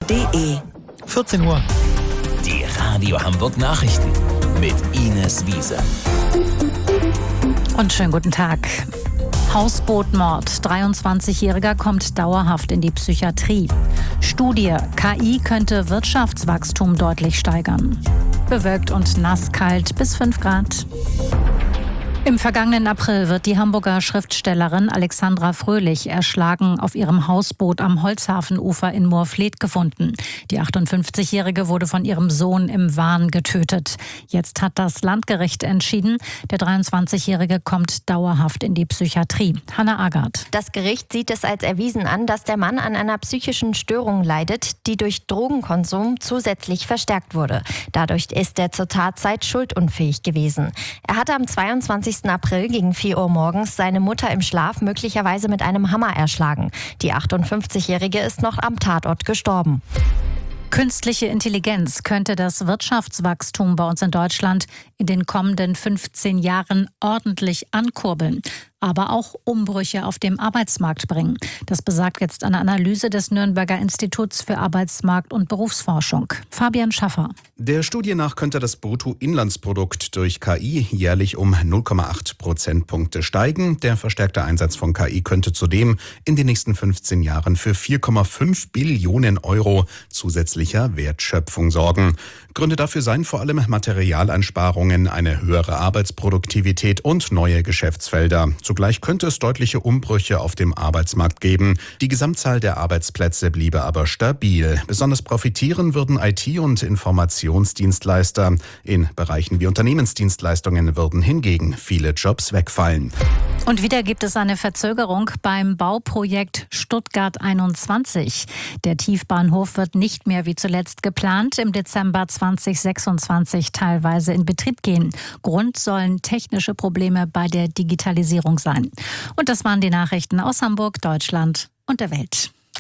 radio-hamburg.de 14 Uhr. Die Radio Hamburg Nachrichten mit Ines Wiese. Und schönen guten Tag. Hausbootmord. 23-Jähriger kommt dauerhaft in die Psychiatrie. Studie. KI könnte Wirtschaftswachstum deutlich steigern. Bewölkt und nasskalt bis 5 Grad. Im vergangenen April wird die Hamburger Schriftstellerin Alexandra Fröhlich erschlagen auf ihrem Hausboot am Holzhafenufer in Moorfleet gefunden. Die 58-Jährige wurde von ihrem Sohn im Wahn getötet. Jetzt hat das Landgericht entschieden, der 23-Jährige kommt dauerhaft in die Psychiatrie. Hanna Agard. Das Gericht sieht es als erwiesen an, dass der Mann an einer psychischen Störung leidet, die durch Drogenkonsum zusätzlich verstärkt wurde. Dadurch ist er zur Tatzeit schuldunfähig gewesen. Er hatte am 22. April gegen 4 Uhr morgens seine Mutter im Schlaf möglicherweise mit einem Hammer erschlagen. Die 58-Jährige ist noch am Tatort gestorben. Künstliche Intelligenz könnte das Wirtschaftswachstum bei uns in Deutschland in den kommenden 15 Jahren ordentlich ankurbeln, aber auch Umbrüche auf dem Arbeitsmarkt bringen. Das besagt jetzt eine Analyse des Nürnberger Instituts für Arbeitsmarkt- und Berufsforschung. Fabian Schaffer. Der Studie nach könnte das Bruttoinlandsprodukt durch KI jährlich um 0,8 Prozentpunkte steigen. Der verstärkte Einsatz von KI könnte zudem in den nächsten 15 Jahren für 4,5 Billionen Euro zusätzlicher Wertschöpfung sorgen. Gründe dafür seien vor allem Materialeinsparungen, eine höhere Arbeitsproduktivität und neue Geschäftsfelder. Zugleich könnte es deutliche Umbrüche auf dem Arbeitsmarkt geben. Die Gesamtzahl der Arbeitsplätze bliebe aber stabil. Besonders profitieren würden IT- und Informationsdienstleister. In Bereichen wie Unternehmensdienstleistungen würden hingegen viele Jobs wegfallen. Und wieder gibt es eine Verzögerung beim Bauprojekt Stuttgart 21. Der Tiefbahnhof wird nicht mehr wie zuletzt geplant im Dezember 2026 teilweise in Betrieb gehen. Grund sollen technische Probleme bei der Digitalisierung sein. Und das waren die Nachrichten aus Hamburg, Deutschland und der Welt.